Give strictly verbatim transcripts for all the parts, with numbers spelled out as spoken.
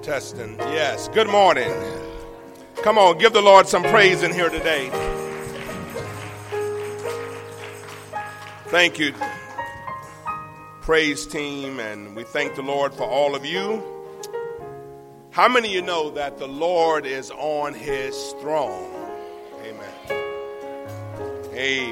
Testing. Yes. Good morning. Come on, give the Lord some praise in here today. Thank you, praise team, and we thank the Lord for all of you. How many of you know that the Lord is on his throne? Amen.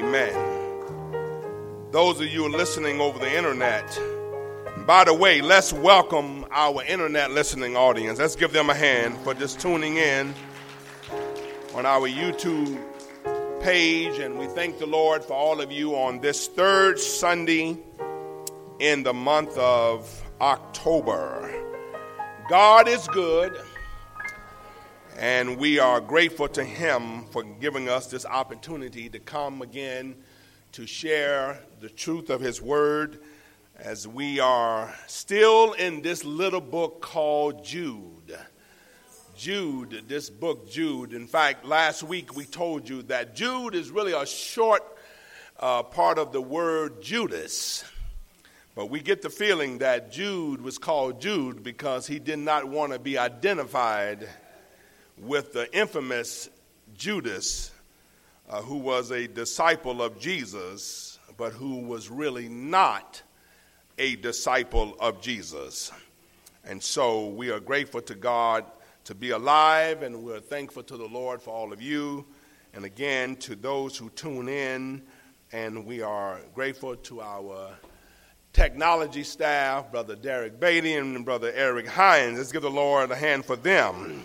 Amen. Those of you listening over the internet, by the way, let's welcome our internet listening audience. Let's give them a hand for just tuning in on our YouTube page. And we thank the Lord for all of you on this third Sunday in the month of October. God is good, and we are grateful to him for giving us this opportunity to come again to share the truth of his word, as we are still in this little book called Jude. Jude, this book Jude. In fact, last week we told you that Jude is really a short uh, part of the word Judas. But we get the feeling that Jude was called Jude because he did not want to be identified with the infamous Judas, uh, who was a disciple of Jesus, but who was really not a disciple of Jesus. And so we are grateful to God to be alive, and we're thankful to the Lord for all of you, and again to those who tune in. And we are grateful to our technology staff, Brother Derek Beatty and Brother Eric Hines. Let's give the Lord a hand for them,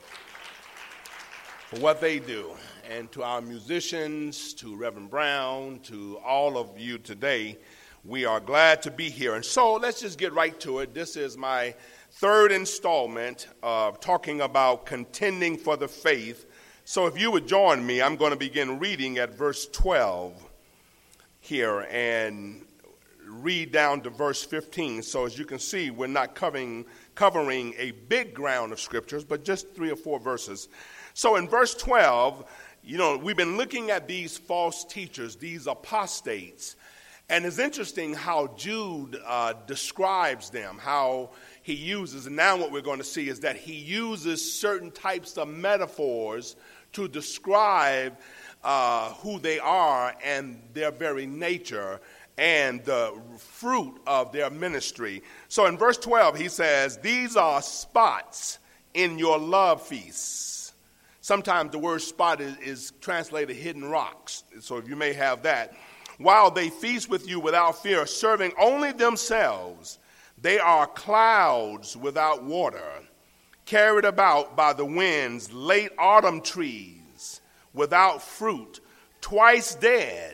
for what they do. And to our musicians, to Reverend Brown, to all of you today, we are glad to be here. And so let's just get right to it. This is my third installment of talking about contending for the faith. So if you would join me, I'm going to begin reading at verse twelve here and read down to verse fifteen. So as you can see, we're not covering, covering a big ground of scriptures, but just three or four verses. So in verse twelve, you know, we've been looking at these false teachers, these apostates. And it's interesting how Jude uh, describes them, how he uses, and now what we're going to see is that he uses certain types of metaphors to describe uh, who they are and their very nature and the fruit of their ministry. So in verse twelve, he says, "These are spots in your love feasts." Sometimes the word spot is, is translated hidden rocks, so if you may have that. "While they feast with you without fear, serving only themselves, they are clouds without water, carried about by the winds, late autumn trees without fruit, twice dead,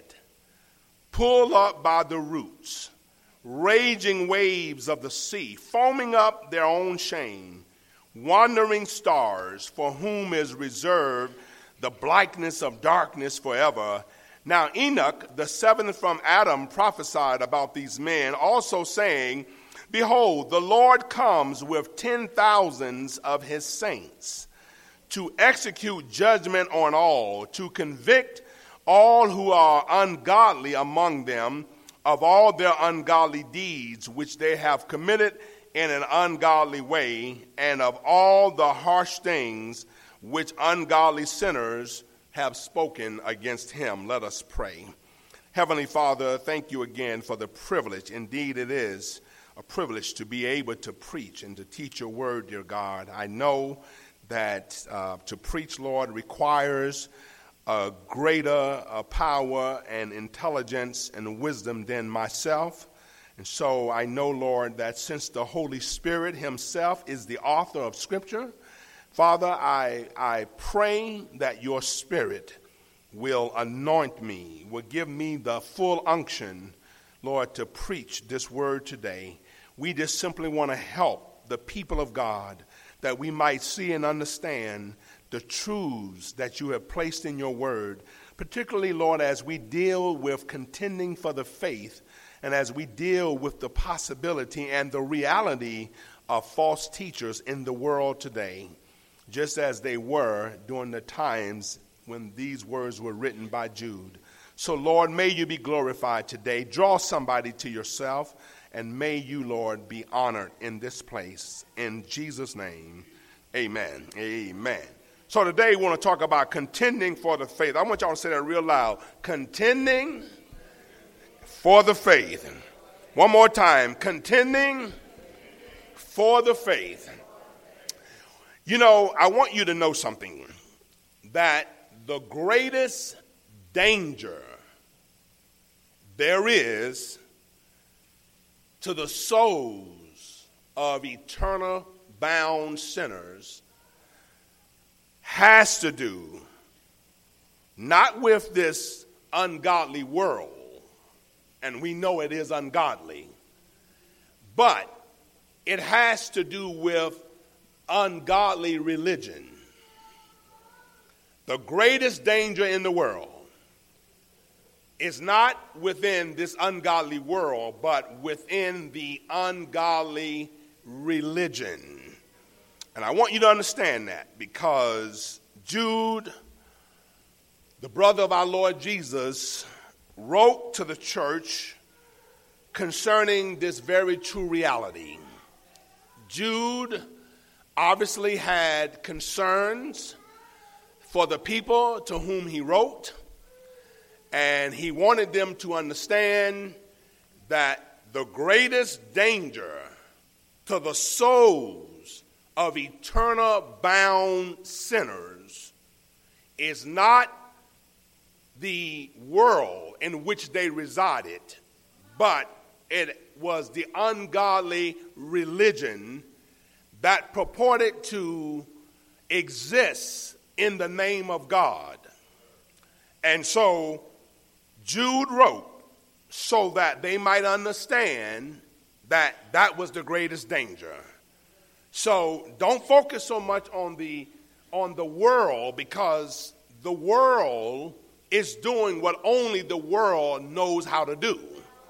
pulled up by the roots, raging waves of the sea, foaming up their own shame, wandering stars, for whom is reserved the blackness of darkness forever. Now Enoch, the seventh from Adam, prophesied about these men, also saying, Behold, the Lord comes with ten thousands of his saints, to execute judgment on all, to convict all who are ungodly among them of all their ungodly deeds which they have committed in an ungodly way, and of all the harsh things which ungodly sinners have spoken against him." Let us pray. Heavenly Father, thank you again for the privilege. Indeed, it is a privilege to be able to preach and to teach your word, dear God. I know that uh, to preach, Lord, requires a greater uh, power and intelligence and wisdom than myself. And so I know, Lord, that since the Holy Spirit himself is the author of Scripture, Father, I, I pray that your Spirit will anoint me, will give me the full unction, Lord, to preach this word today. We just simply want to help the people of God that we might see and understand the truths that you have placed in your word, particularly, Lord, as we deal with contending for the faith and as we deal with the possibility and the reality of false teachers in the world today, just as they were during the times when these words were written by Jude. So, Lord, may you be glorified today. Draw somebody to yourself And may you, Lord, be honored in this place. In Jesus' name, amen. Amen. So today we want to talk about contending for the faith. I want y'all to say that real loud. Contending for the faith. One more time. Contending for the faith. You know, I want you to know something. That the greatest danger there is to the souls of eternal bound sinners has to do not with this ungodly world, and we know it is ungodly, but it has to do with ungodly religion. The greatest danger in the world is not within this ungodly world, but within the ungodly religion. And I want you to understand that because Jude, the brother of our Lord Jesus, wrote to the church concerning this very true reality. Jude obviously had concerns for the people to whom he wrote, and he wanted them to understand that the greatest danger to the souls of eternal bound sinners is not the world in which they resided, but it was the ungodly religion that purported to exist in the name of God. And so Jude wrote so that they might understand that that was the greatest danger. So don't focus so much on the on the world, because the world is doing what only the world knows how to do.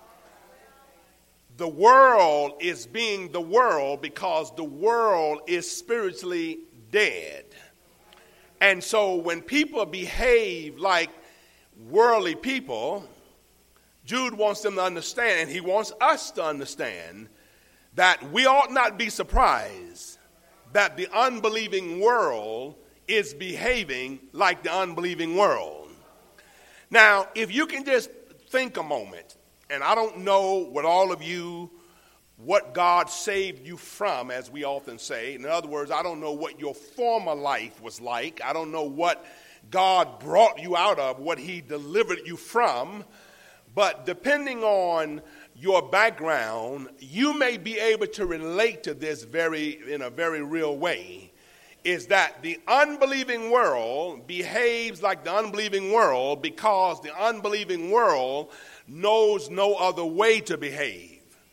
The world is being the world because the world is spiritually dead. And so when people behave like worldly people, Jude wants them to understand, and he wants us to understand, that we ought not be surprised that the unbelieving world is behaving like the unbelieving world. Now, if you can just think a moment, and I don't know what all of you, what God saved you from, as we often say. In other words, I don't know what your former life was like. I don't know what God brought you out of, what he delivered you from. But depending on your background, you may be able to relate to this very in a very real way. Is that the unbelieving world behaves like the unbelieving world because the unbelieving world knows no other way to behave.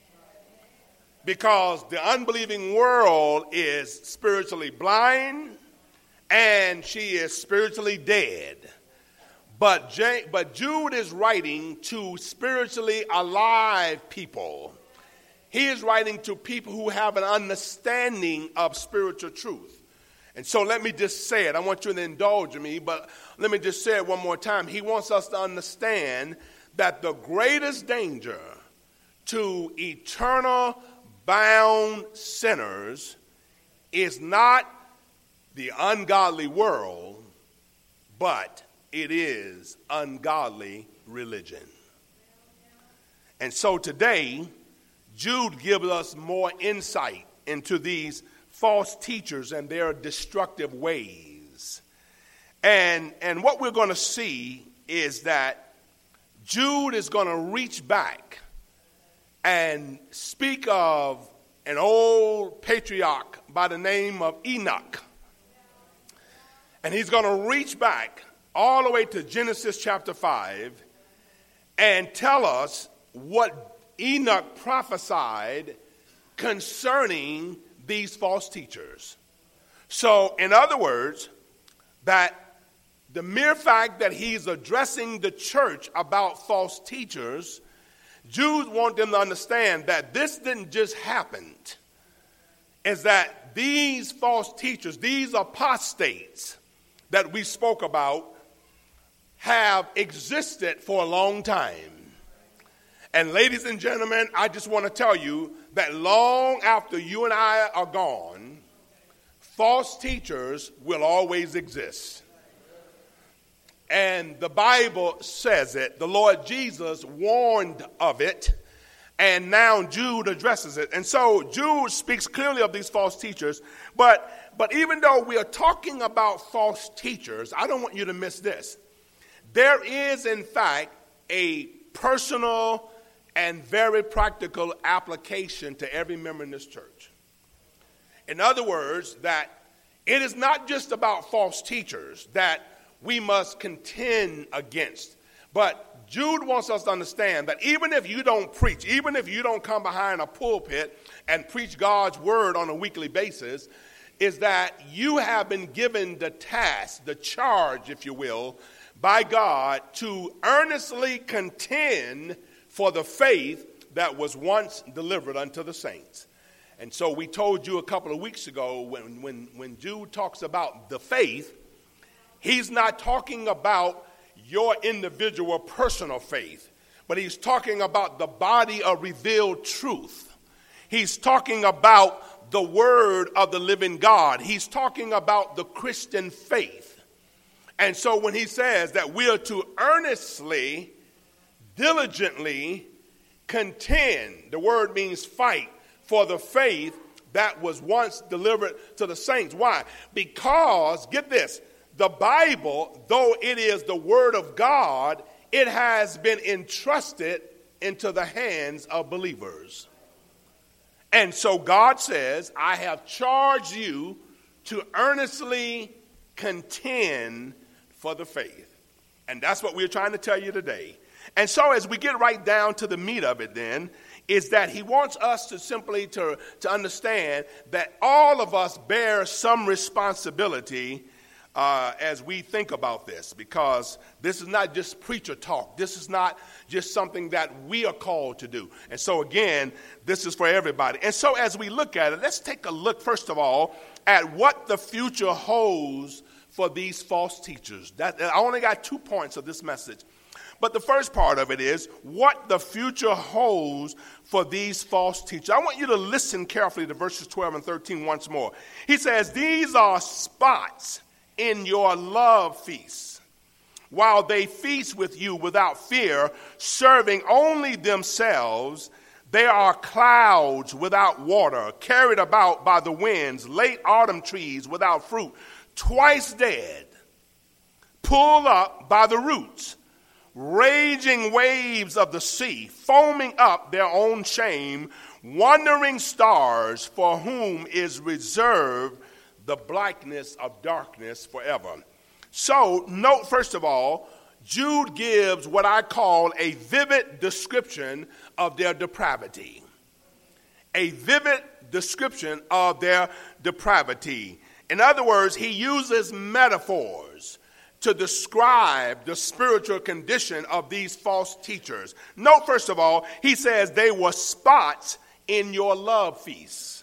Because the unbelieving world is spiritually blind and she is spiritually dead. But, J- but Jude is writing to spiritually alive people. He is writing to people who have an understanding of spiritual truth. And so let me just say it. I want you to indulge me, but let me just say it one more time. He wants us to understand that the greatest danger to eternal bound sinners is not the ungodly world, but it is ungodly religion. And so today, Jude gives us more insight into these false teachers and their destructive ways. And, and what we're going to see is that Jude is going to reach back and speak of an old patriarch by the name of Enoch. And he's going to reach back all the way to Genesis chapter five and tell us what Enoch prophesied concerning these false teachers. So, in other words, that the mere fact that he's addressing the church about false teachers, Jews want them to understand that this didn't just happen. Is that these false teachers, these apostates that we spoke about, have existed for a long time. And ladies and gentlemen, I just want to tell you that long after you and I are gone, false teachers will always exist. And the Bible says it. The Lord Jesus warned of it. And now Jude addresses it. And so Jude speaks clearly of these false teachers. But, but even though we are talking about false teachers, I don't want you to miss this. There is, in fact, a personal and very practical application to every member in this church. In other words, that it is not just about false teachers that we must contend against. But Jude wants us to understand that even if you don't preach, even if you don't come behind a pulpit and preach God's word on a weekly basis, is that you have been given the task, the charge, if you will, by God to earnestly contend for the faith that was once delivered unto the saints. And so we told you a couple of weeks ago when, when, when Jude talks about the faith, he's not talking about your individual personal faith, but he's talking about the body of revealed truth. He's talking about the word of the living God. He's talking about the Christian faith. And so when he says that we are to earnestly, diligently contend, the word means fight, for the faith that was once delivered to the saints. Why? Because, get this, the Bible, though it is the word of God, it has been entrusted into the hands of believers. And so God says, I have charged you to earnestly contend for the faith. And that's what we're trying to tell you today. And so as we get right down to the meat of it then, is that he wants us to simply to, to understand that all of us bear some responsibility uh, as we think about this, because this is not just preacher talk. This is not just something that we are called to do. And so again, this is for everybody. And so as we look at it, let's take a look first of all at what the future holds for these false teachers. That, I only got two points of this message. But the first part of it is what the future holds for these false teachers. I want you to listen carefully to verses twelve and thirteen once more. He says, these are spots in your love feasts, while they feast with you without fear, serving only themselves. They are clouds without water, carried about by the winds, late autumn trees without fruit, twice dead, pulled up by the roots, raging waves of the sea, foaming up their own shame, wandering stars for whom is reserved the blackness of darkness forever. So, note first of all, Jude gives what I call a vivid description of their depravity. A vivid description of their depravity. In other words, he uses metaphors to describe the spiritual condition of these false teachers. Note, first of all, he says they were spots in your love feasts.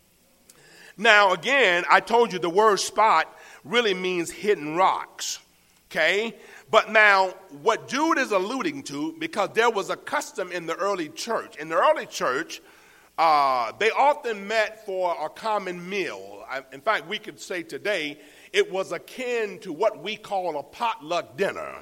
Now, again, I told you the word spot really means hidden rocks, okay? But now, what Jude is alluding to, because there was a custom in the early church. In the early church, uh, they often met for a common meal. I, in fact, we could say today, it was akin to what we call a potluck dinner.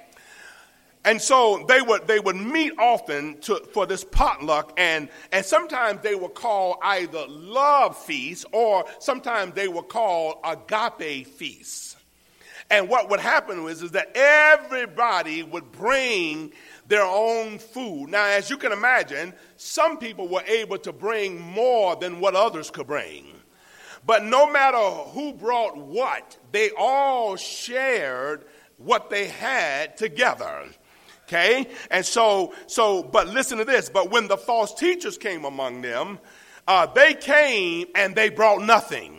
And so they would they would meet often to, for this potluck, and, and sometimes they would call either love feasts, or sometimes they would call agape feasts. And what would happen was is that everybody would bring their own food. Now, as you can imagine, some people were able to bring more than what others could bring. But no matter who brought what, they all shared what they had together. Okay? And so, so, but listen to this. But when the false teachers came among them, uh, they came and they brought nothing.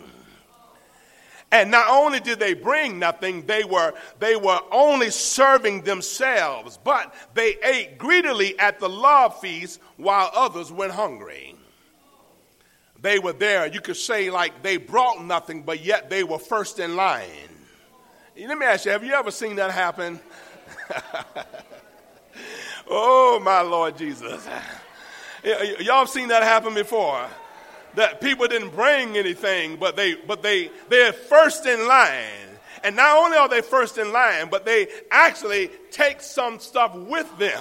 And not only did they bring nothing, they were, they were only serving themselves, but they ate greedily at the love feast while others went hungry. They were there, you could say, like they brought nothing, but yet they were first in line. Let me ask you, have you ever seen that happen? Oh, my Lord Jesus. Y- y'all have seen that happen before. That people didn't bring anything, but they but they they're first in line. And not only are they first in line, but they actually take some stuff with them.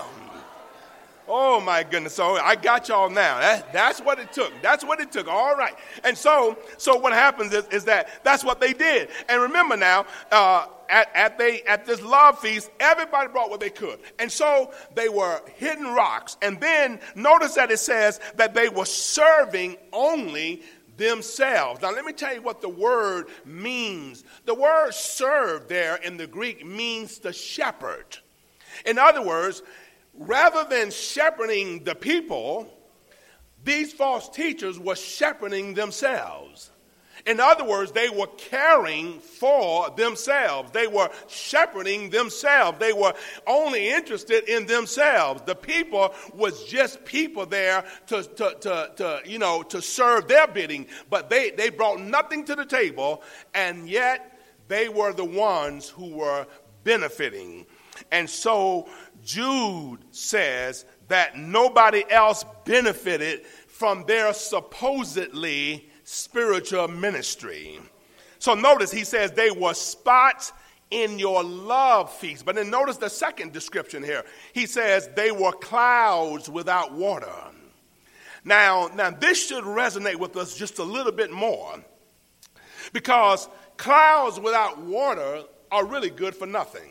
Oh, my goodness. So I got y'all now. That, that's what it took. That's what it took. All right. And so so what happens is, is that that's what they did. And remember now, uh, at, at, they, at this love feast, everybody brought what they could. And so they were hitting rocks. And then notice that it says that they were serving only themselves. Now, let me tell you what the word means. The word serve there in the Greek means to shepherd. In other words, rather than shepherding the people, these false teachers were shepherding themselves. In other words, they were caring for themselves. They were shepherding themselves. They were only interested in themselves. The people was just people there to, to, to, to you know, to serve their bidding. But they, they brought nothing to the table, and yet they were the ones who were benefiting. And so Jude says that nobody else benefited from their supposedly spiritual ministry. So notice he says they were spots in your love feast. But then notice the second description here. He says they were clouds without water. Now, now this should resonate with us just a little bit more, because clouds without water are really good for nothing.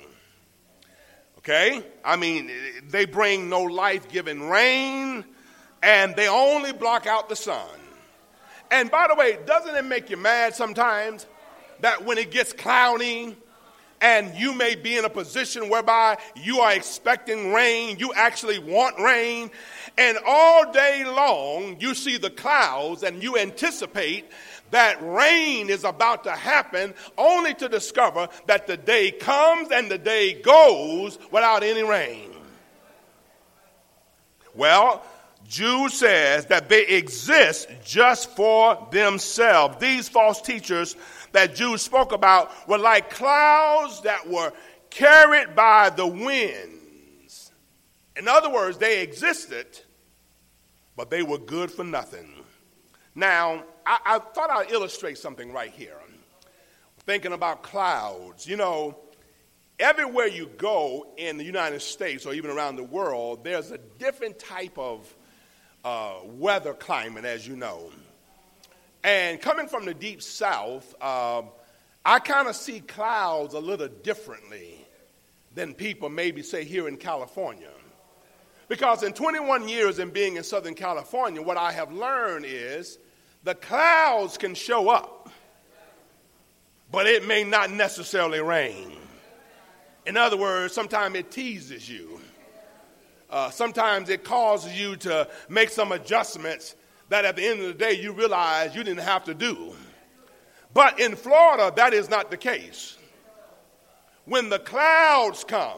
Okay? I mean, they bring no life-giving rain, and they only block out the sun. And by the way, doesn't it make you mad sometimes that when it gets cloudy and you may be in a position whereby you are expecting rain, you actually want rain, and all day long you see the clouds and you anticipate that rain is about to happen, only to discover that the day comes and the day goes without any rain. Well, Jude says that they exist just for themselves. These false teachers that Jude spoke about were like clouds that were carried by the winds. In other words, they existed, but they were good for nothing. Now, I, I thought I'd illustrate something right here. Thinking about clouds. You know, everywhere you go in the United States or even around the world, there's a different type of uh, weather climate, as you know. And coming from the deep south, uh, I kind of see clouds a little differently than people maybe say here in California. Because in twenty-one years in being in Southern California, what I have learned is the clouds can show up, but it may not necessarily rain. In other words, sometimes it teases you. Uh, sometimes it causes you to make some adjustments that at the end of the day you realize you didn't have to do. But in Florida, that is not the case. When the clouds come,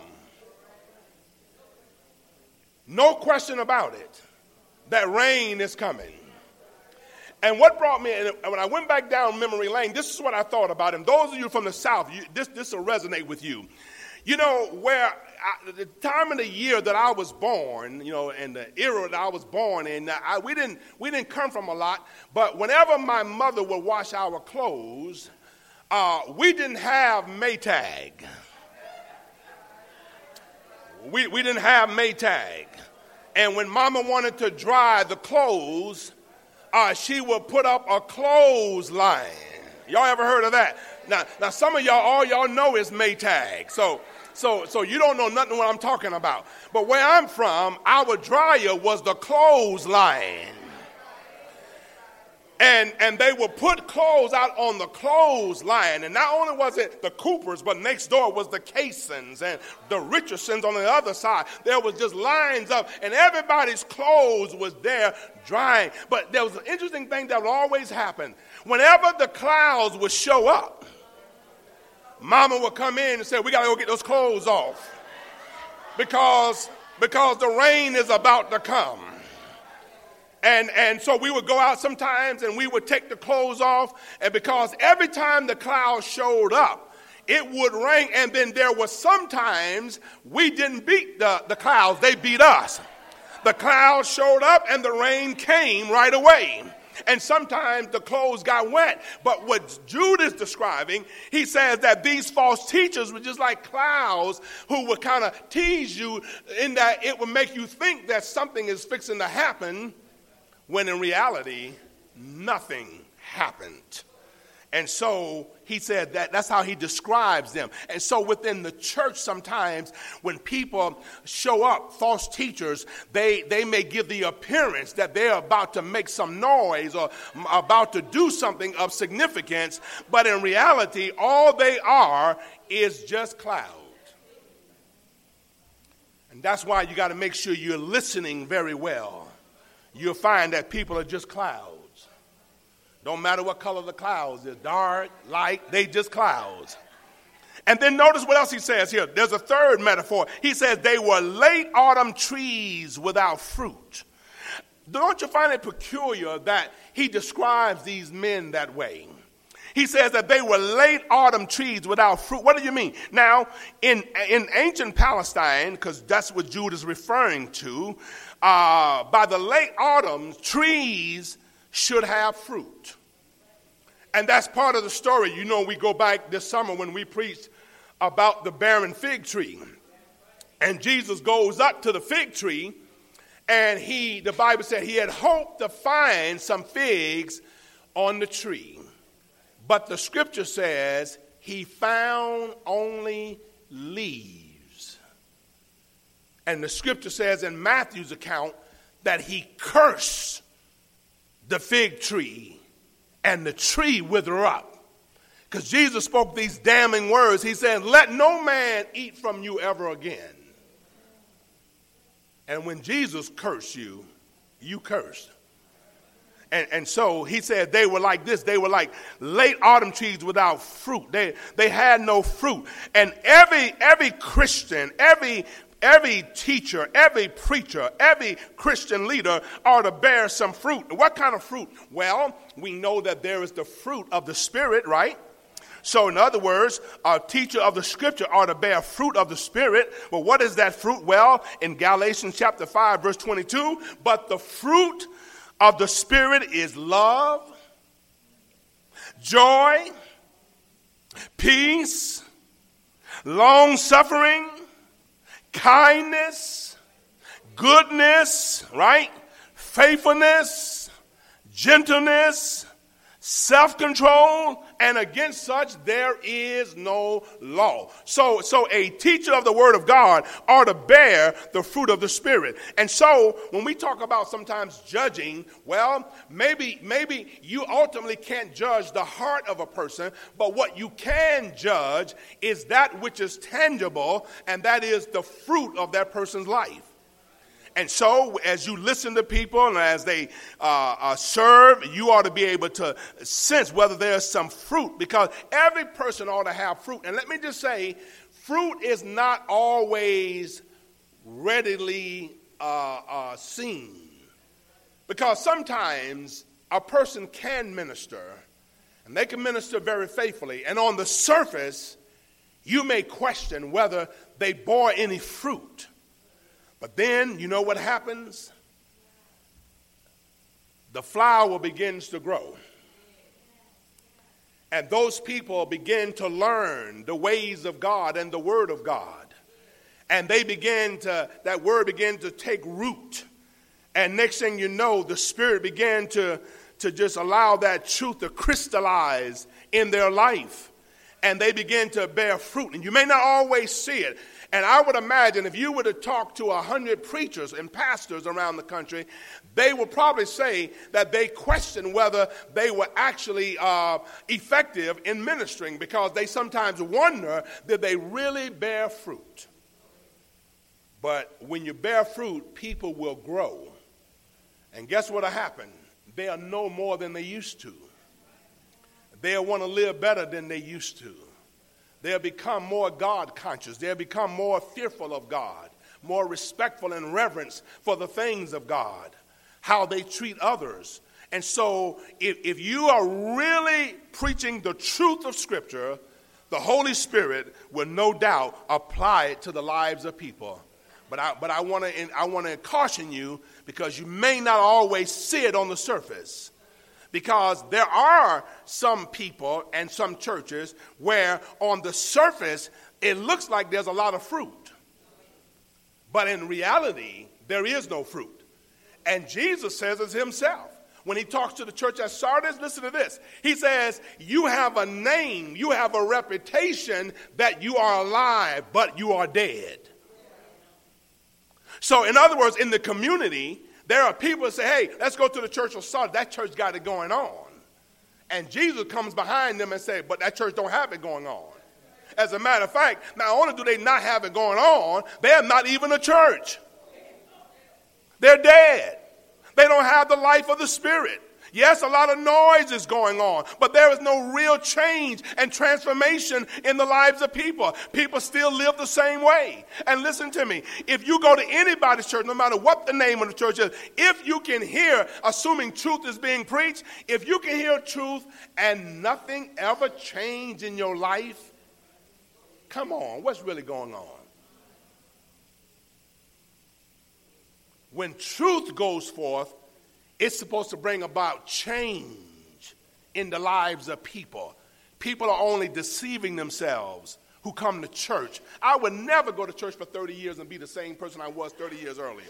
no question about it, that rain is coming. And what brought me, and when I went back down memory lane, this is what I thought about him. Those of you from the South, you, this, this will resonate with you. You know, where I, the time of the year that I was born, you know, and the era that I was born in, I, we didn't we didn't come from a lot. But whenever my mother would wash our clothes, uh, we didn't have Maytag. We we didn't have Maytag. And when Mama wanted to dry the clothes, uh, she would put up a clothesline. Y'all ever heard of that? Now, now some of y'all, all y'all know is Maytag. So. So, so you don't know nothing what I'm talking about. But where I'm from, our dryer was the clothesline. And, and they would put clothes out on the clothesline. And not only was it the Coopers, but next door was the Caissons and the Richardsons on the other side. There was just lines up, and everybody's clothes was there drying. But there was an interesting thing that would always happen. Whenever the clouds would show up, Mama would come in and say, we got to go get those clothes off because, because the rain is about to come. And, and so we would go out sometimes and we would take the clothes off. And because every time the clouds showed up, it would rain, and then there was sometimes we didn't beat the, the clouds, they beat us. The clouds showed up and the rain came right away. And sometimes the clothes got wet. But what Jude is describing, he says that these false teachers were just like clouds who would kind of tease you in that it would make you think that something is fixing to happen when in reality, nothing happened. And so he said that that's how he describes them. And so within the church sometimes when people show up, false teachers, they, they may give the appearance that they're about to make some noise or about to do something of significance. But in reality, all they are is just clouds. And that's why you got to make sure you're listening very well. You'll find that people are just clouds. Don't matter what color the clouds is, dark, light, they just clouds. And then notice what else he says here. There's a third metaphor. He says they were late autumn trees without fruit. Don't you find it peculiar that he describes these men that way? He says that they were late autumn trees without fruit. What do you mean? Now, in, in ancient Palestine, because that's what Jude is referring to, uh, by the late autumn, trees should have fruit. And that's part of the story. You know, we go back this summer when we preached about the barren fig tree. And Jesus goes up to the fig tree, and he, the Bible said, he had hoped to find some figs on the tree. But the scripture says he found only leaves. And the scripture says in Matthew's account that he cursed the fig tree and the tree wither up. Because Jesus spoke these damning words. He said, let no man eat from you ever again. And when Jesus cursed you, you cursed. And, and so he said they were like this. They were like late autumn trees without fruit. They, they had no fruit. And every, every Christian, every Every teacher, every preacher, every Christian leader ought to bear some fruit. What kind of fruit? Well, we know that there is the fruit of the Spirit, right? So in other words, a teacher of the scripture ought to bear fruit of the Spirit. Well, what is that fruit? Well, in Galatians chapter five, verse twenty-two, but the fruit of the Spirit is love, joy, peace, long-suffering, kindness, goodness, right? Faithfulness, gentleness, self-control, and against such there is no law. So, so a teacher of the word of God ought to bear the fruit of the Spirit. And so when we talk about sometimes judging, well, maybe, maybe you ultimately can't judge the heart of a person, but what you can judge is that which is tangible, and that is the fruit of that person's life. And so as you listen to people and as they uh, uh, serve, you ought to be able to sense whether there's some fruit, because every person ought to have fruit. And let me just say, fruit is not always readily uh, uh, seen, because sometimes a person can minister, and they can minister very faithfully. And on the surface, you may question whether they bore any fruit. But then, you know what happens? The flower begins to grow. And those people begin to learn the ways of God and the word of God. And they begin to, that word began to take root. And next thing you know, the Spirit began to, to just allow that truth to crystallize in their life. And they begin to bear fruit. And you may not always see it. And I would imagine if you were to talk to a hundred preachers and pastors around the country, they would probably say that they question whether they were actually uh, effective in ministering, because they sometimes wonder, did they really bear fruit? But when you bear fruit, people will grow. And guess what'll happen? They'll know more than they used to. They'll want to live better than they used to. They'll become more God conscious. They'll become more fearful of God, more respectful and reverence for the things of God, how they treat others. And so if, if you are really preaching the truth of Scripture, the Holy Spirit will no doubt apply it to the lives of people. But I, but I want to I want to caution you, because you may not always see it on the surface. Because there are some people and some churches where on the surface it looks like there's a lot of fruit. But in reality, there is no fruit. And Jesus says it himself. When he talks to the church at Sardis, listen to this. He says, you have a name, you have a reputation that you are alive, but you are dead. So in other words, in the community, there are people that say, hey, let's go to the church of Sardis. That church got it going on. And Jesus comes behind them and says, but that church don't have it going on. As a matter of fact, not only do they not have it going on, they're not even a church. They're dead. They don't have the life of the Spirit. Yes, a lot of noise is going on, but there is no real change and transformation in the lives of people. People still live the same way. And listen to me, if you go to anybody's church, no matter what the name of the church is, if you can hear, assuming truth is being preached, if you can hear truth and nothing ever changed in your life, come on, what's really going on? When truth goes forth, it's supposed to bring about change in the lives of people. People are only deceiving themselves who come to church. I would never go to church for thirty years and be the same person I was thirty years earlier.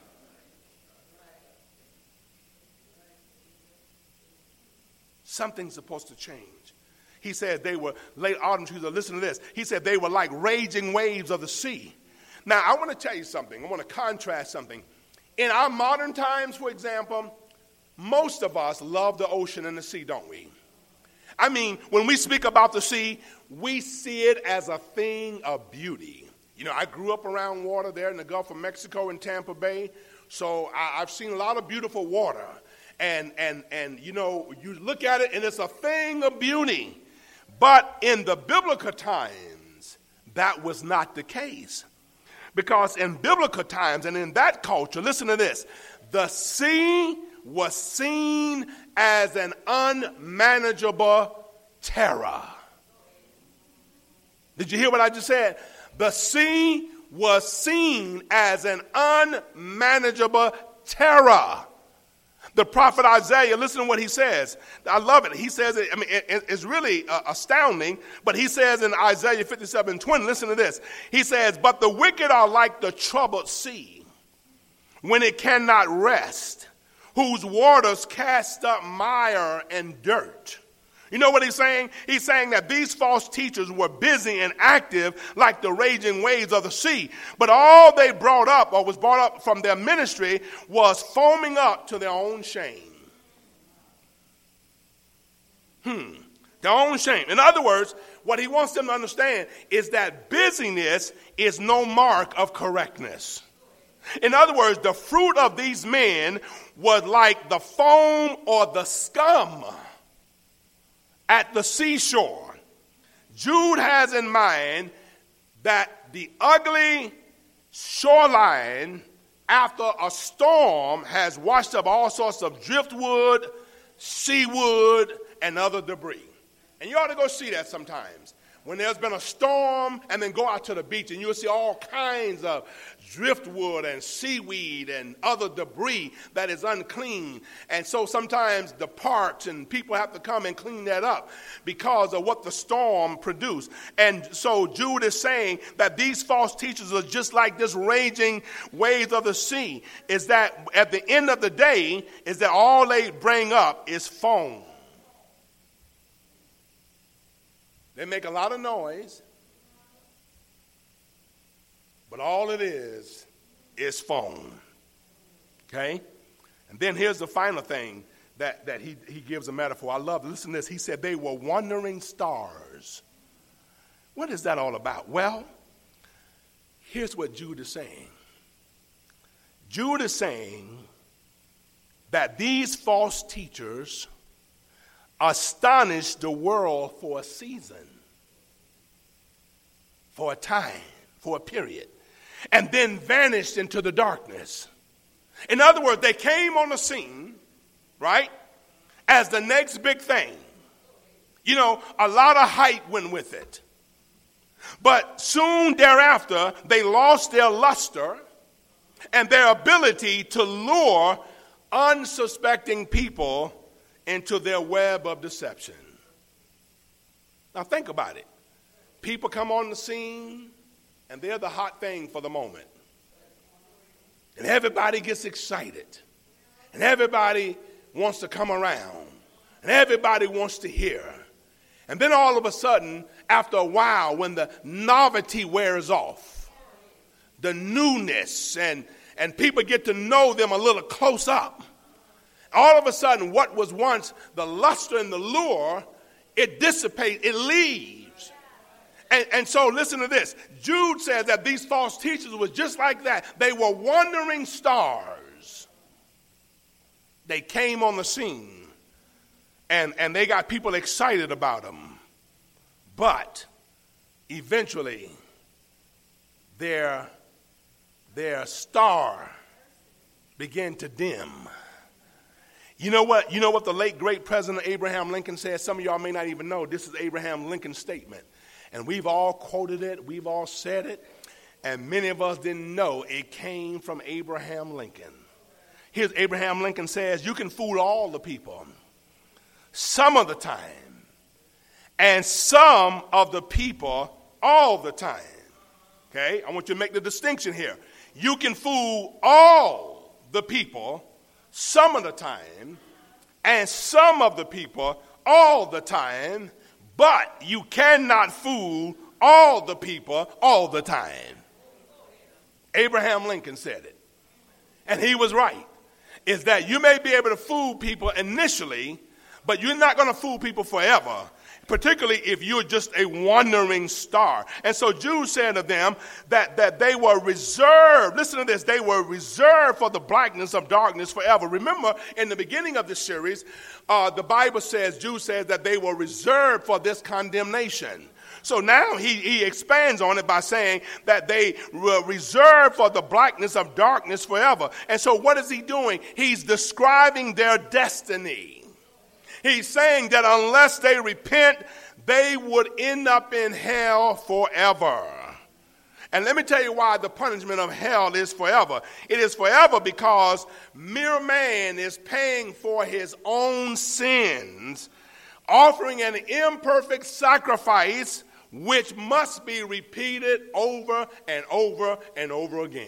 Something's supposed to change. He said they were, late autumn trees, listen to this. He said they were like raging waves of the sea. Now, I want to tell you something. I want to contrast something. In our modern times, for example, most of us love the ocean and the sea, don't we? I mean, when we speak about the sea, we see it as a thing of beauty. You know, I grew up around water there in the Gulf of Mexico in Tampa Bay, so I, I've seen a lot of beautiful water. And, and, and, you know, you look at it and it's a thing of beauty. But in the biblical times, that was not the case. Because in biblical times and in that culture, listen to this, the sea was seen as an unmanageable terror. Did you hear what I just said? The sea was seen as an unmanageable terror. The prophet Isaiah, listen to what he says. I love it. He says, it, I mean, it, it's really uh, astounding, but he says in Isaiah fifty-seven twenty, listen to this. He says, but the wicked are like the troubled sea when it cannot rest, whose waters cast up mire and dirt. You know what he's saying? He's saying that these false teachers were busy and active like the raging waves of the sea. But all they brought up or was brought up from their ministry was foaming up to their own shame. Hmm. Their own shame. In other words, what he wants them to understand is that busyness is no mark of correctness. In other words, the fruit of these men was like the foam or the scum at the seashore. Jude has in mind that the ugly shoreline after a storm has washed up all sorts of driftwood, seawood, and other debris. And you ought to go see that sometimes. When there's been a storm, and then go out to the beach and you'll see all kinds of driftwood and seaweed and other debris that is unclean. And so sometimes the parks and people have to come and clean that up because of what the storm produced. And so Jude is saying that these false teachers are just like this raging waves of the sea. Is that at the end of the day, is that all they bring up is foam. They make a lot of noise, but all it is is foam. Okay? And then here's the final thing that, that he, he gives a metaphor. I love it. Listen to this. He said they were wandering stars. What is that all about? Well, here's what Jude is saying. Jude is saying that these false teachers astonished the world for a season, for a time, for a period, and then vanished into the darkness. In other words, they came on the scene, right, as the next big thing. You know, a lot of hype went with it. But soon thereafter, they lost their luster and their ability to lure unsuspecting people into their web of deception. Now think about it. People come on the scene, and they're the hot thing for the moment. And everybody gets excited. And everybody wants to come around. And everybody wants to hear. And then all of a sudden, after a while, when the novelty wears off, the newness, and, and people get to know them a little close up, all of a sudden, what was once the luster and the lure, it dissipates, it leaves. And, and so listen to this. Jude says that these false teachers was just like that. They were wandering stars. They came on the scene, and, and they got people excited about them. But eventually, their, their star began to dim. You know what? You know what the late great President Abraham Lincoln said? Some of y'all may not even know. This is Abraham Lincoln's statement. And we've all quoted it. We've all said it. And many of us didn't know it came from Abraham Lincoln. Here's Abraham Lincoln says, you can fool all the people some of the time, and some of the people all the time. Okay? I want you to make the distinction here. You can fool all the people some of the time, and some of the people all the time, but you cannot fool all the people all the time. Abraham Lincoln said it. And he was right. Is that you may be able to fool people initially, but you're not going to fool people forever, particularly if you're just a wandering star. And so Jude said to them that, that they were reserved. Listen to this. They were reserved for the blackness of darkness forever. Remember, in the beginning of the series, uh, the Bible says, Jude says that they were reserved for this condemnation. So now he, he expands on it by saying that they were reserved for the blackness of darkness forever. And so what is he doing? He's describing their destiny. He's saying that unless they repent, they would end up in hell forever. And let me tell you why the punishment of hell is forever. It is forever because mere man is paying for his own sins, offering an imperfect sacrifice which must be repeated over and over and over again.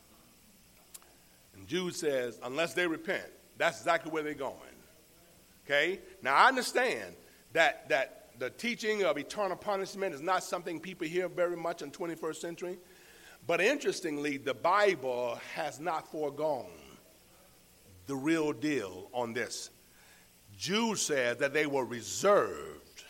And Jude says, unless they repent, that's exactly where they're going. Okay? Now, I understand that, that the teaching of eternal punishment is not something people hear very much in the twenty-first century. But interestingly, the Bible has not foregone the real deal on this. Jude says that they were reserved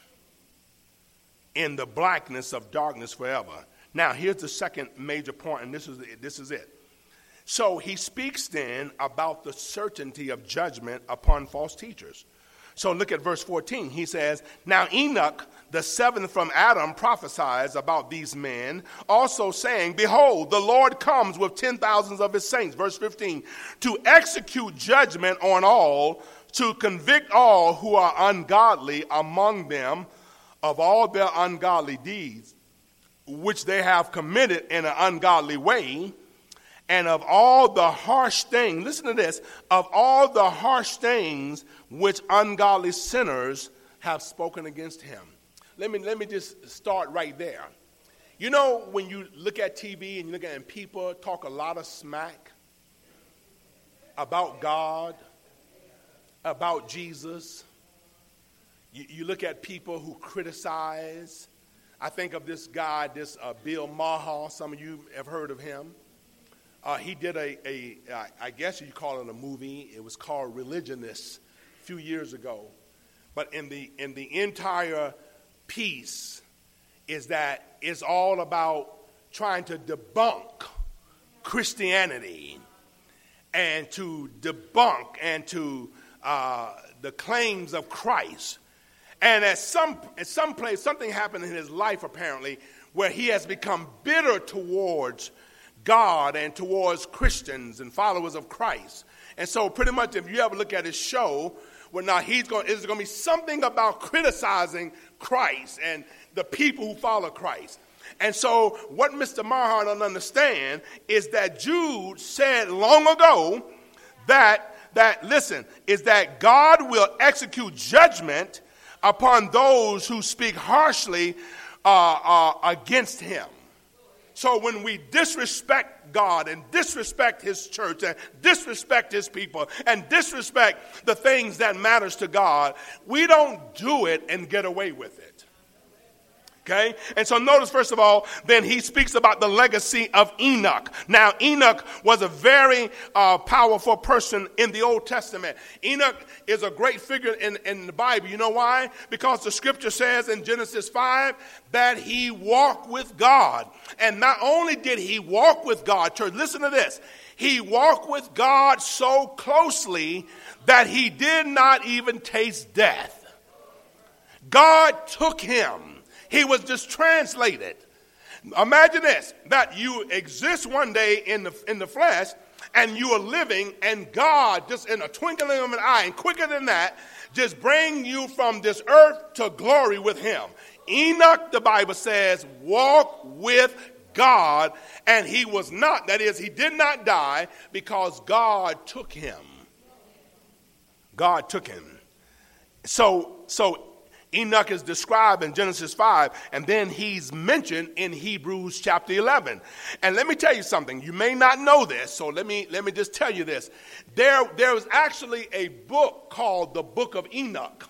in the blackness of darkness forever. Now, here's the second major point, and this is this is it. So he speaks then about the certainty of judgment upon false teachers. So look at verse fourteen. He says, now Enoch, the seventh from Adam, prophesies about these men, also saying, behold, the Lord comes with ten thousands of his saints, verse fifteen, to execute judgment on all, to convict all who are ungodly among them of all their ungodly deeds, which they have committed in an ungodly way, and of all the harsh things, listen to this, of all the harsh things which ungodly sinners have spoken against him. Let me, let me just start right there. You know, when you look at T V and you look at and people talk a lot of smack about God, about Jesus, you, you look at people who criticize. I think of this guy, this uh, Bill Maher. Some of you have heard of him. Uh, he did a, a, I guess you call it a movie. It was called Religionists a few years ago. But in the in the entire piece is that it's all about trying to debunk Christianity and to debunk and to uh, the claims of Christ. And at some at some place, something happened in his life apparently where he has become bitter towards God and towards Christians and followers of Christ. And so pretty much if you ever look at his show, Well, now he's going. It's going to be something about criticizing Christ and the people who follow Christ. And so, what Mister Marhart don't understand is that Jude said long ago that that listen is that God will execute judgment upon those who speak harshly uh, uh, against him. So when we disrespect God and disrespect his church and disrespect his people and disrespect the things that matters to God, we don't do it and get away with it. Okay? And so notice, first of all, then he speaks about the legacy of Enoch. Now, Enoch was a very uh, powerful person in the Old Testament. Enoch is a great figure in, in the Bible. You know why? Because the scripture says in Genesis five that he walked with God. And not only did he walk with God, church, listen to this. He walked with God so closely that he did not even taste death. God took him. He was just translated. Imagine this, that you exist one day in the in the flesh, and you are living, and God, just in a twinkling of an eye, and quicker than that, just bring you from this earth to glory with him. Enoch, the Bible says, walked with God, and he was not, that is, he did not die because God took him. God took him. So, so, Enoch is described in Genesis five, and then he's mentioned in Hebrews chapter eleven. And let me tell you something. You may not know this, so let me let me just tell you this. There, there was actually a book called the Book of Enoch,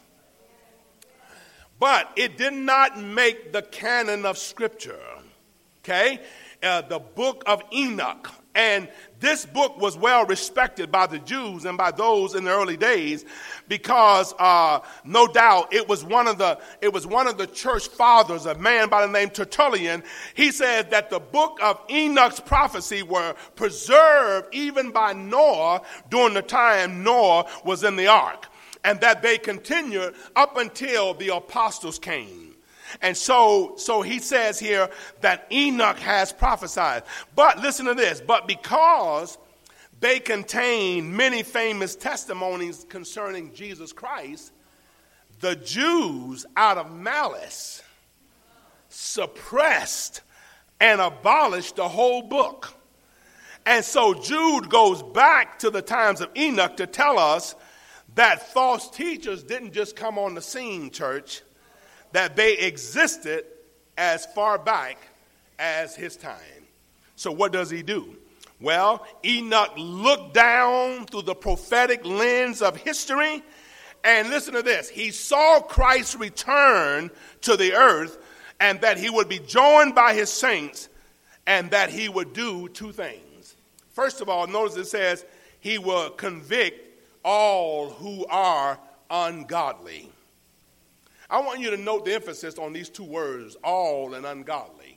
but it did not make the canon of Scripture. Okay? Uh, the Book of Enoch. And this book was well respected by the Jews and by those in the early days because, uh, no doubt, it was one of the it was one of the church fathers, a man by the name Tertullian. He said that the book of Enoch's prophecy were preserved even by Noah during the time Noah was in the ark, and that they continued up until the apostles came. And so, so he says here that Enoch has prophesied. But listen to this. But because they contain many famous testimonies concerning Jesus Christ, the Jews, out of malice, suppressed and abolished the whole book. And so Jude goes back to the times of Enoch to tell us that false teachers didn't just come on the scene, church, that they existed as far back as his time. So what does he do? Well, Enoch looked down through the prophetic lens of history, and listen to this. He saw Christ return to the earth, and that he would be joined by his saints, and that he would do two things. First of all, notice it says he will convict all who are ungodly. I want you to note the emphasis on these two words, all and ungodly.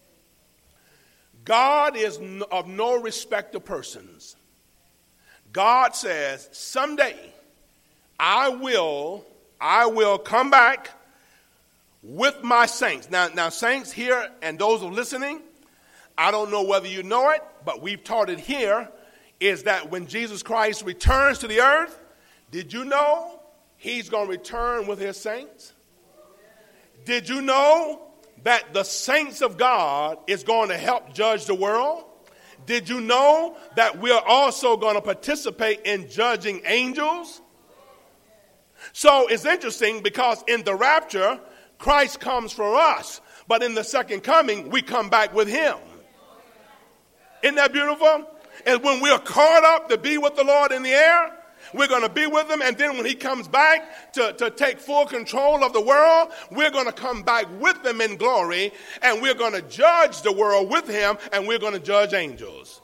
God is of no respect of persons. God says, someday I will, I will come back with my saints. Now, now, saints here and those who are listening, I don't know whether you know it, but we've taught it here, is that when Jesus Christ returns to the earth, did you know he's going to return with his saints? Did you know that the saints of God is going to help judge the world? Did you know that we're also going to participate in judging angels? So it's interesting because in the rapture, Christ comes for us, but in the second coming, we come back with him. Isn't that beautiful? And when we're caught up to be with the Lord in the air, we're going to be with him, and then when he comes back to, to take full control of the world, we're going to come back with him in glory, and we're going to judge the world with him, and we're going to judge angels.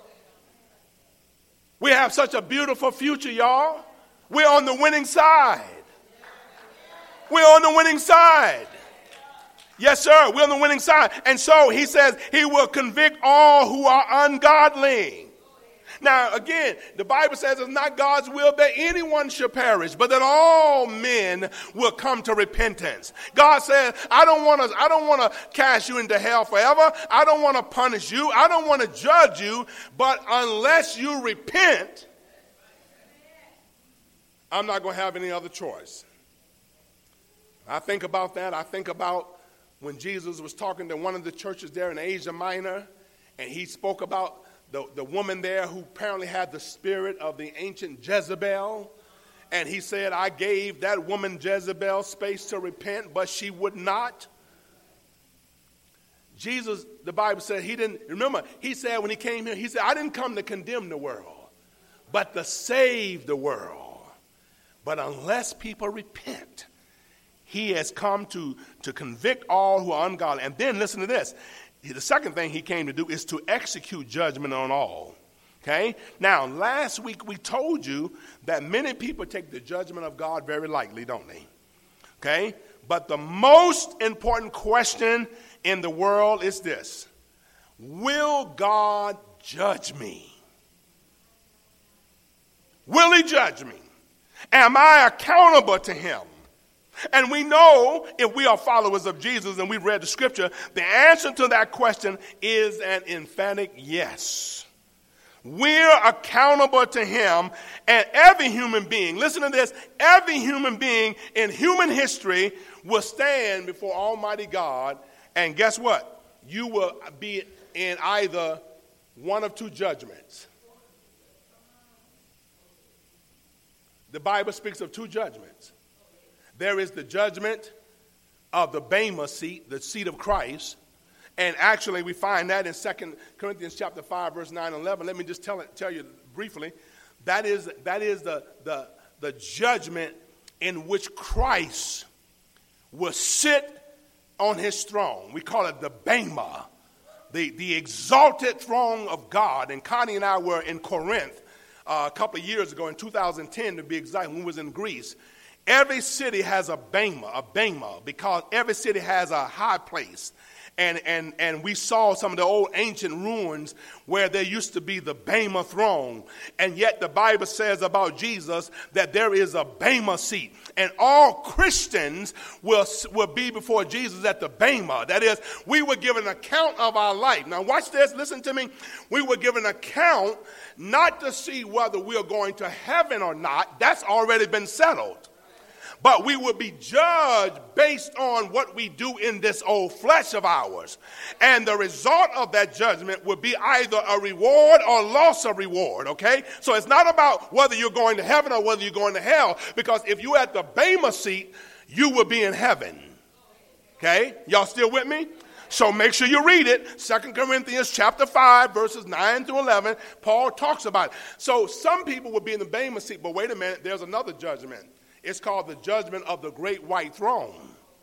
We have such a beautiful future, y'all. We're on the winning side. We're on the winning side. Yes, sir, we're on the winning side. And so he says he will convict all who are ungodly. Now, again, the Bible says it's not God's will that anyone should perish, but that all men will come to repentance. God says, I don't want to, I don't want to cast you into hell forever. I don't want to punish you. I don't want to judge you, but unless you repent, I'm not going to have any other choice. I think about that. I think about when Jesus was talking to one of the churches there in Asia Minor, and he spoke about the, the woman there who apparently had the spirit of the ancient Jezebel. And he said, I gave that woman Jezebel space to repent, but she would not. Jesus, the Bible said, he didn't, remember, he said when he came here, he said, I didn't come to condemn the world, but to save the world. But unless people repent, he has come to, to convict all who are ungodly. And then listen to this. The second thing he came to do is to execute judgment on all. Okay? Now, last week we told you that many people take the judgment of God very lightly, don't they? Okay? But the most important question in the world is this: will God judge me? Will he judge me? Am I accountable to him? And we know, if we are followers of Jesus and we've read the scripture, the answer to that question is an emphatic yes. We're accountable to him, and every human being, listen to this, every human being in human history will stand before Almighty God, and guess what? You will be in either one of two judgments. The Bible speaks of two judgments. There is the judgment of the Bema seat, the seat of Christ. And actually we find that in Second Corinthians chapter five, verse nine and eleven. Let me just tell it, tell you briefly. That is, that is the, the, the judgment in which Christ will sit on his throne. We call it the Bema, the, the exalted throne of God. And Connie and I were in Corinth uh, a couple of years ago, in two thousand ten to be exact, when we was in Greece. Every city has a Bema, a Bema, because every city has a high place. And, and, and we saw some of the old ancient ruins where there used to be the Bema throne. And yet the Bible says about Jesus that there is a Bema seat. And all Christians will, will be before Jesus at the Bema. That is, we will give an account of our life. Now watch this, listen to me. We will give an account not to see whether we are going to heaven or not. That's already been settled. But we will be judged based on what we do in this old flesh of ours. And the result of that judgment will be either a reward or loss of reward, okay? So it's not about whether you're going to heaven or whether you're going to hell, because if you're at the Bema seat, you will be in heaven, okay? Y'all still with me? So make sure you read it. Second Corinthians chapter five, verses nine through eleven, Paul talks about it. So some people will be in the Bema seat, but wait a minute, there's another judgment. It's called the judgment of the great white throne.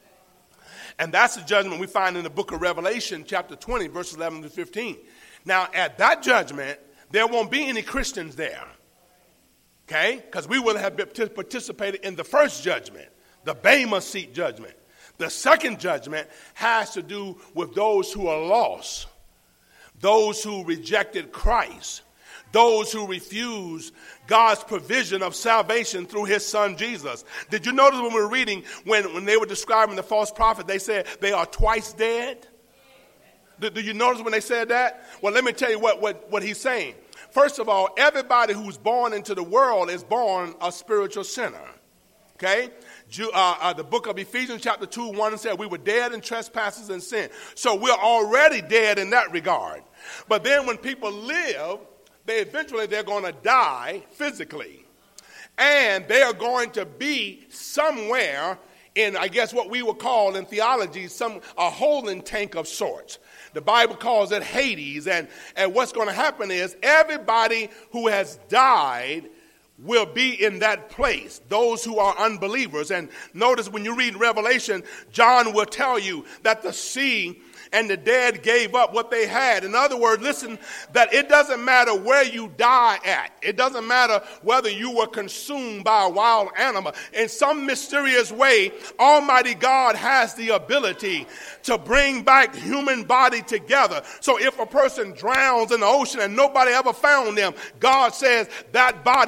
And that's the judgment we find in the book of Revelation, chapter twenty, verses eleven to fifteen. Now, at that judgment, there won't be any Christians there. Okay? Because we will have participated in the first judgment, the Bema seat judgment. The second judgment has to do with those who are lost, those who rejected Christ, those who refuse God's provision of salvation through his son Jesus. Did you notice when we were reading, when, when they were describing the false prophet, they said they are twice dead? Did, did you notice when they said that? Well, let me tell you what, what, what he's saying. First of all, everybody who's born into the world is born a spiritual sinner. Okay? Ju- uh, uh, the book of Ephesians chapter two, one said we were dead in trespasses and sin. So we're already dead in that regard. But then when people live, they eventually they're going to die physically. And they are going to be somewhere in, I guess, what we would call in theology, some a holding tank of sorts. The Bible calls it Hades. And, and what's going to happen is everybody who has died will be in that place, those who are unbelievers. And notice when you read Revelation, John will tell you that the sea and the dead gave up what they had. In other words, listen, that it doesn't matter where you die at. It doesn't matter whether you were consumed by a wild animal. In some mysterious way, Almighty God has the ability to bring back human body together. So if a person drowns in the ocean and nobody ever found them, God says that body will be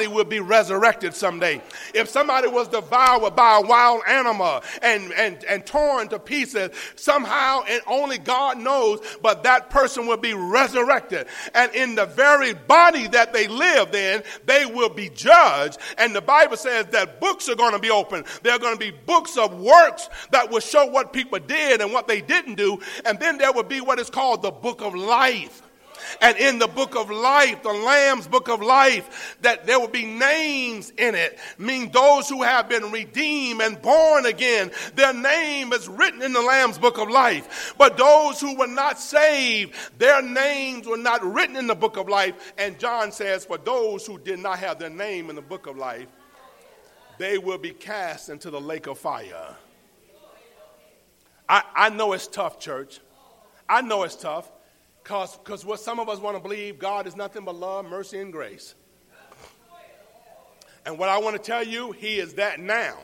resurrected someday. If somebody was devoured by a wild animal and, and, and torn to pieces, somehow, and only God knows, but that person will be resurrected. And in the very body that they lived in, they will be judged. And the Bible says that books are going to be opened. There are going to be books of works that will show what people did and what they didn't do. And then there will be what is called the book of life. And in the book of life, the Lamb's book of life, that there will be names in it, meaning those who have been redeemed and born again. Their name is written in the Lamb's book of life. But those who were not saved, their names were not written in the book of life. And John says, for those who did not have their name in the book of life, they will be cast into the lake of fire. I, I know it's tough, church. I know it's tough. Because what some of us want to believe, God is nothing but love, mercy, and grace. And what I want to tell you, he is that now.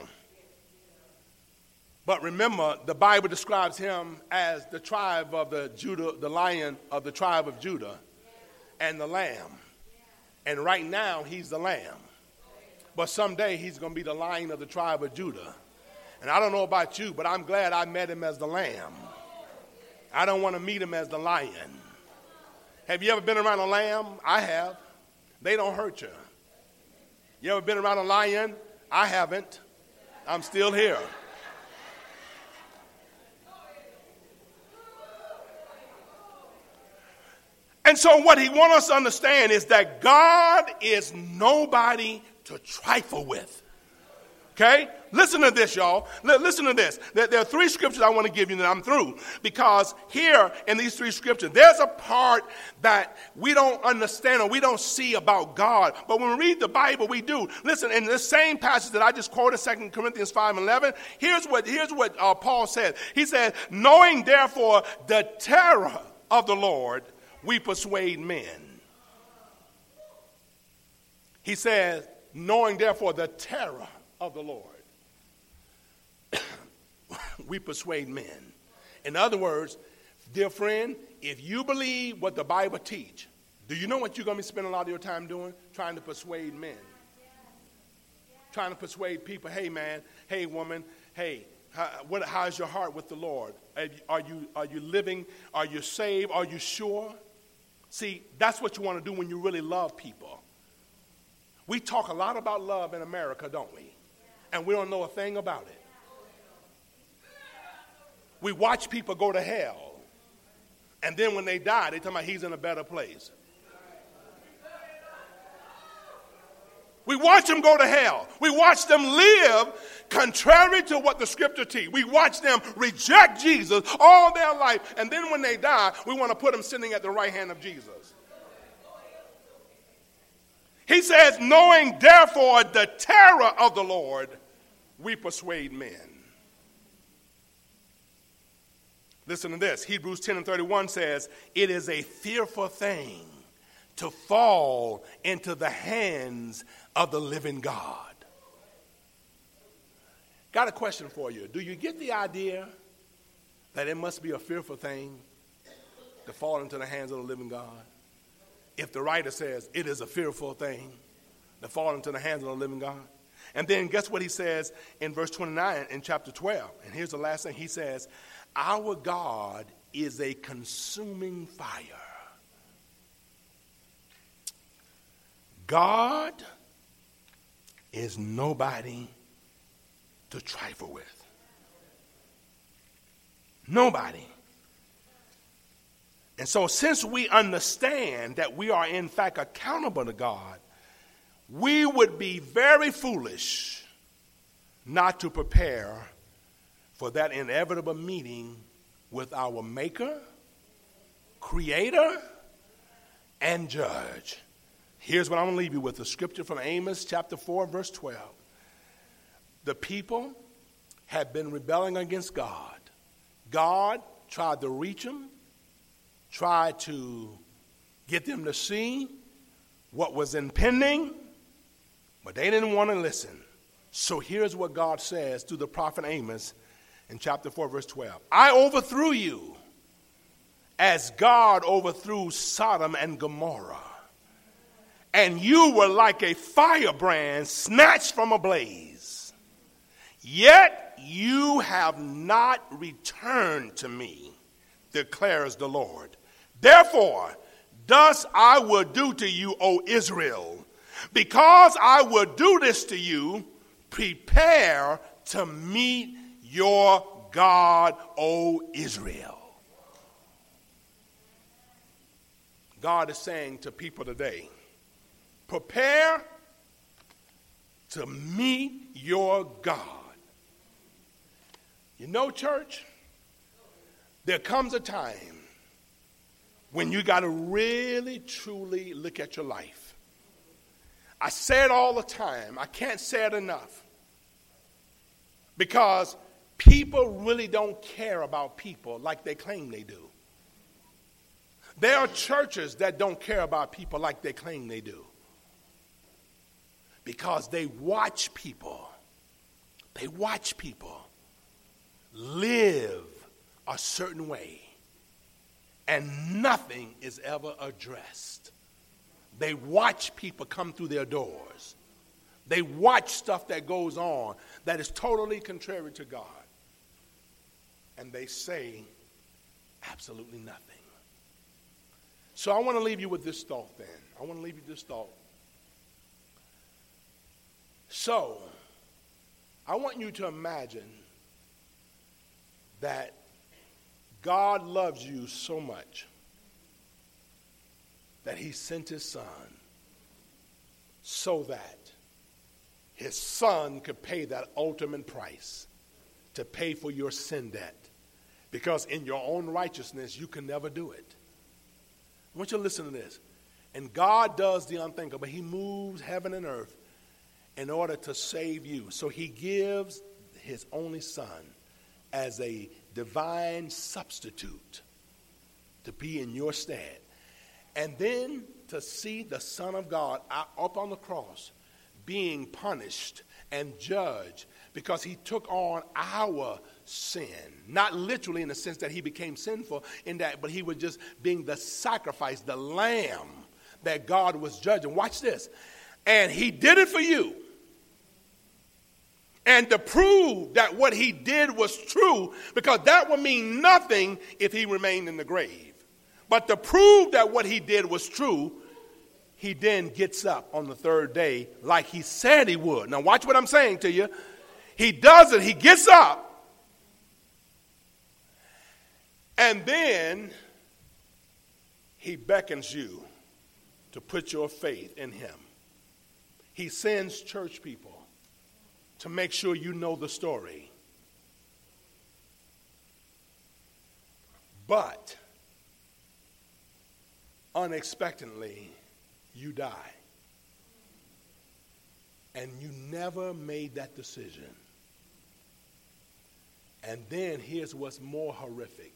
But remember, the Bible describes him as the tribe of the Judah, the lion of the tribe of Judah, and the lamb. And right now, he's the lamb. But someday, he's going to be the lion of the tribe of Judah. And I don't know about you, but I'm glad I met him as the lamb. I don't want to meet him as the lion. Have you ever been around a lamb? I have. They don't hurt you. You ever been around a lion? I haven't. I'm still here. And so what he wants us to understand is that God is nobody to trifle with. Okay? Listen to this, y'all. L- listen to this. There, there are three scriptures I want to give you, and I'm through. Because here in these three scriptures, there's a part that we don't understand or we don't see about God. But when we read the Bible, we do. Listen, in this same passage that I just quoted, Second Corinthians five and eleven, here's what, here's what uh, Paul said. He said, knowing therefore the terror of the Lord, we persuade men. He says, knowing therefore the terror of the Lord, we persuade men. In other words, dear friend, if you believe what the Bible teach, do you know what you're going to be spending a lot of your time doing? Trying to persuade men. Trying to persuade people, hey man, hey woman, hey, how, what, how's your heart with the Lord? Are you, are you living? Are you saved? Are you sure? See, that's what you want to do when you really love people. We talk a lot about love in America, don't we? And we don't know a thing about it. We watch people go to hell. And then when they die, they tell me he's in a better place. We watch them go to hell. We watch them live contrary to what the scripture teaches. We watch them reject Jesus all their life. And then when they die, we want to put them sitting at the right hand of Jesus. He says, knowing therefore the terror of the Lord, we persuade men. Listen to this. Hebrews ten and thirty-one says, it is a fearful thing to fall into the hands of the living God. Got a question for you. Do you get the idea that it must be a fearful thing to fall into the hands of the living God? If the writer says it is a fearful thing to fall into the hands of the living God. And then guess what he says in verse twenty-nine in chapter twelve. And here's the last thing he says. Our God is a consuming fire. God is nobody to trifle with. Nobody. And so since we understand that we are in fact accountable to God, we would be very foolish not to prepare for that inevitable meeting with our Maker, Creator, and Judge. Here's what I'm going to leave you with, the scripture from Amos chapter four, verse twelve. The people had been rebelling against God. God tried to reach them, tried to get them to see what was impending, but they didn't want to listen. So here's what God says to the prophet Amos in chapter four, verse twelve. I overthrew you as God overthrew Sodom and Gomorrah. and you were like a firebrand snatched from a blaze. Yet you have not returned to me, declares the Lord. Therefore, thus I will do to you, O Israel. Because I will do this to you, prepare to meet your God, O Israel. God is saying to people today, prepare to meet your God. You know, church, there comes a time when you got to really, truly look at your life. I say it all the time. I can't say it enough. Because people really don't care about people like they claim they do. There are churches that don't care about people like they claim they do. Because they watch people. They watch people live a certain way. And nothing is ever addressed. They watch people come through their doors. They watch stuff that goes on that is totally contrary to God. And they say absolutely nothing. So I want to leave you with this thought then. I want to leave you with this thought. So, I want you to imagine that God loves you so much that he sent his son so that his son could pay that ultimate price to pay for your sin debt. Because in your own righteousness, you can never do it. I want you to listen to this. And God does the unthinkable. He moves heaven and earth in order to save you. So he gives his only son as a divine substitute to be in your stead. And then to see the Son of God up on the cross being punished and judged because he took on our sin. Not literally in the sense that he became sinful in that, but he was just being the sacrifice, the lamb that God was judging. Watch this. And he did it for you. And to prove that what he did was true, because that would mean nothing if he remained in the grave. But to prove that what he did was true, he then gets up on the third day like he said he would. Now watch what I'm saying to you. He does it. He gets up. And then he beckons you to put your faith in him. He sends church people to make sure you know the story. But unexpectedly, you die. And you never made that decision. And then here's what's more horrific.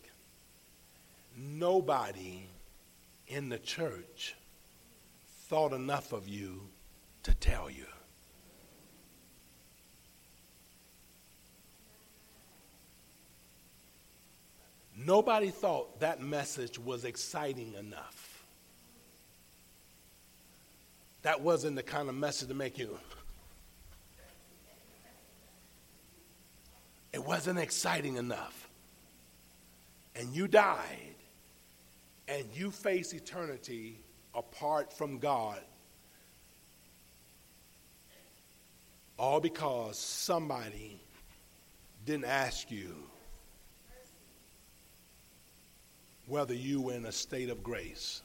Nobody in the church thought enough of you to tell you. Nobody thought that message was exciting enough. That wasn't the kind of message to make you. It wasn't exciting enough. And you died. And you face eternity apart from God. All because somebody didn't ask you whether you were in a state of grace.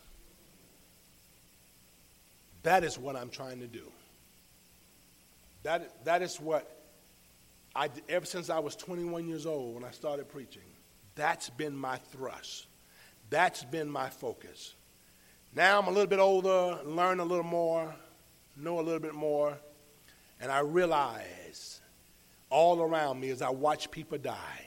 That is what I'm trying to do. That, that is what I did ever since I was twenty-one years old when I started preaching. That's been my thrust. That's been my focus. Now I'm a little bit older, learn a little more, know a little bit more, and I realize all around me as I watch people die,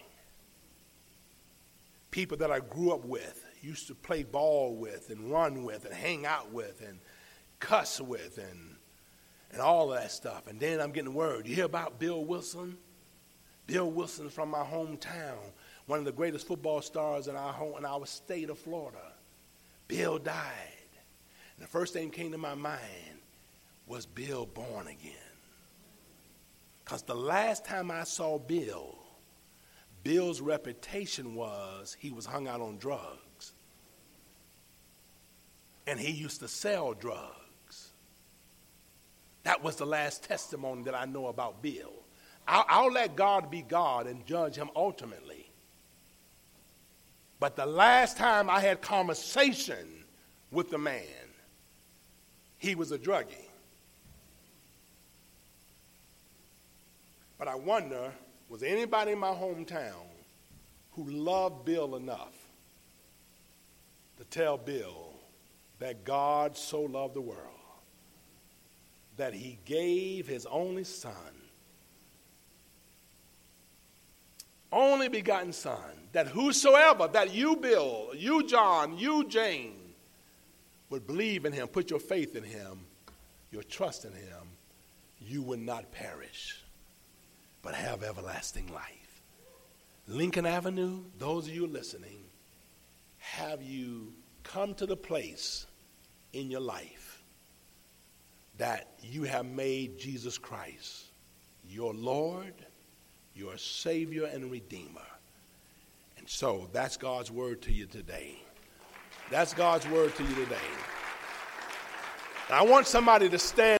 people that I grew up with, used to play ball with and run with and hang out with and cuss with and, and all of that stuff. And then I'm getting word. You hear about Bill Wilson? Bill Wilson from my hometown, one of the greatest football stars in our home, in our state of Florida. Bill died. The first thing that came to my mind was Bill born again. Because the last time I saw Bill, Bill's reputation was he was hung out on drugs. And he used to sell drugs. That was the last testimony that I know about Bill. I'll, I'll let God be God and judge him ultimately. But the last time I had conversation with the man, he was a druggie. But I wonder, was there anybody in my hometown who loved Bill enough to tell Bill that God so loved the world that he gave his only son, only begotten son, that whosoever, that you, Bill, you, John, you, Jane, would believe in him, put your faith in him, your trust in him, you would not perish, but have everlasting life. Lincoln Avenue, those of you listening, have you come to the place in your life that you have made Jesus Christ your Lord, your Savior and Redeemer? And so that's God's word to you today. That's God's word to you today. And I want somebody to stand.